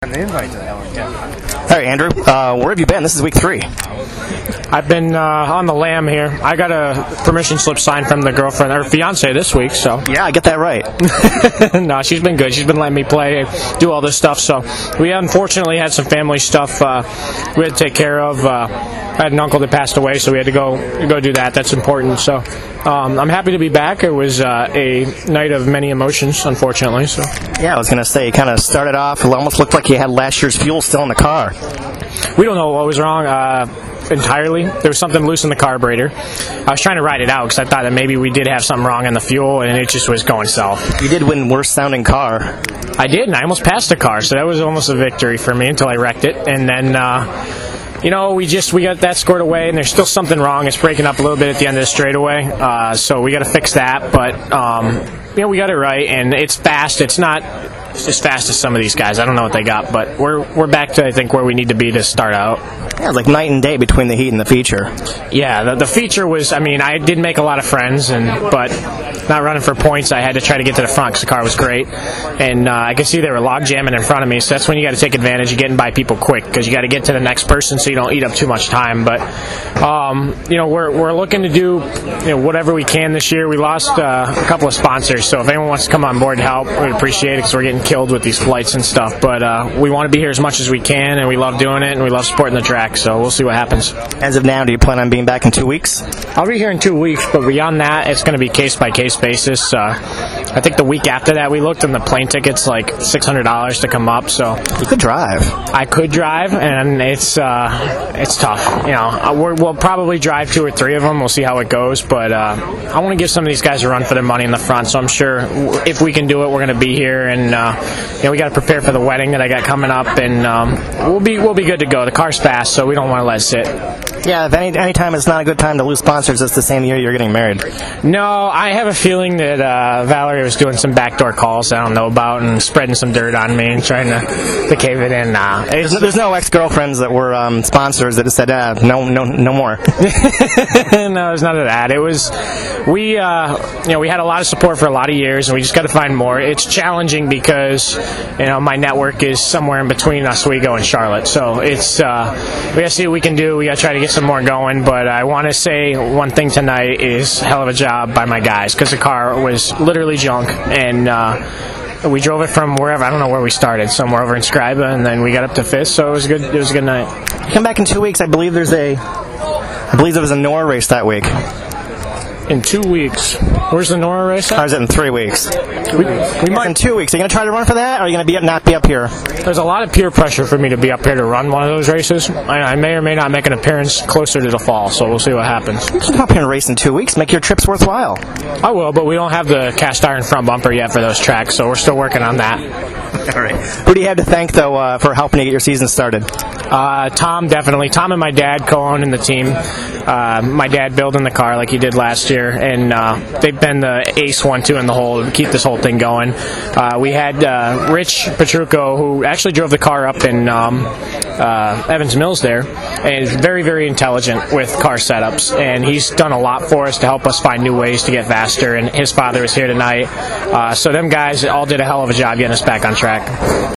The invite to that one. All right, Andrew, where have you been? This is week 3. I've been on the lam here. I got a permission slip signed from the girlfriend or fiance this week, so. Yeah, I get that right. No, she's been good. She's been letting me play, do all this stuff. So we unfortunately had some family stuff we had to take care of. I had an uncle that passed away, so we had to go do that. That's important. So I'm happy to be back. It was a night of many emotions, unfortunately. So. Yeah, I was going to say, you kind of started off, it almost looked like you had last year's fuel still in the car. We don't know what was wrong entirely. There was something loose in the carburetor. I was trying to ride it out because I thought that maybe we did have something wrong in the fuel, and it just was going south. You did win worst sounding car. I did, and I almost passed the car, so that was almost a victory for me until I wrecked it. And then, we got that squared away, and there's still something wrong. It's breaking up a little bit at the end of the straightaway, so we got to fix that. But we got it right, and it's fast. It's not as fast as some of these guys. I don't know what they got, but we're back to, I think, where we need to be to start out. Yeah, like night and day between the heat and the feature. Yeah, the feature was, I did make a lot of friends, but not running for points, I had to try to get to the front because the car was great. And I could see they were log jamming in front of me, so that's when you got to take advantage of getting by people quick because you got to get to the next person so you don't eat up too much time. But, we're looking to do whatever we can this year. We lost a couple of sponsors, so if anyone wants to come on board and help, we'd appreciate it because we're getting killed with these flights and stuff. But we want to be here as much as we can, and we love doing it, and we love supporting the track, so we'll see what happens. As of now, do you plan on being back in 2 weeks? I'll be here in 2 weeks, but beyond that, it's going to be case-by-case basis. I think the week after that, we looked, and the plane ticket's like $600 to come up, so. You could drive. I could drive, and it's tough. We'll probably drive 2 or 3 of them. We'll see how it goes, but I want to give some of these guys a run for their money in the front, so I'm sure if we can do it, we're going to be here, and we got to prepare for the wedding that I got coming up, and we'll be good to go. The car's fast, so we don't want to let it sit. Yeah, if any time it's not a good time to lose sponsors, it's the same year you're getting married. No, I have a feeling that Valerie was doing some backdoor calls I don't know about and spreading some dirt on me and trying to cave it in. There's no ex-girlfriends that were sponsors that said, no more. No, there's none of that. It was, we had a lot of support for a lot of years, and we just got to find more. It's challenging because, my network is somewhere in between Oswego and Charlotte, so it's, we got to see what we can do. We got to try to get some more going, but I want to say one thing tonight is hell of a job by my guys because the car was literally junk, and we drove it from wherever, I don't know where we started, somewhere over in Scriba, and then we got up to 5th, so it was a good night. Come back in 2 weeks. I believe there was a NORA race that week. In 2 weeks. Where's the NORA race at? Or is it in 3 weeks? We might. In 2 weeks. Are you going to try to run for that, or are you going to not be up here? There's a lot of peer pressure for me to be up here to run one of those races. I may or may not make an appearance closer to the fall, so we'll see what happens. You can come up here and race in 2 weeks. Make your trips worthwhile. I will, but we don't have the cast iron front bumper yet for those tracks, so we're still working on that. All right. Who do you have to thank, though, for helping you get your season started? Tom, definitely. Tom and my dad co-owning the team. My dad building the car like he did last year, and they've been the ace 1-2 in the hole to keep this whole thing going. We had Rich Petrucco, who actually drove the car up in Evans Mills there, and is very, very intelligent with car setups, and he's done a lot for us to help us find new ways to get faster, and his father is here tonight. So them guys all did a hell of a job getting us back on track.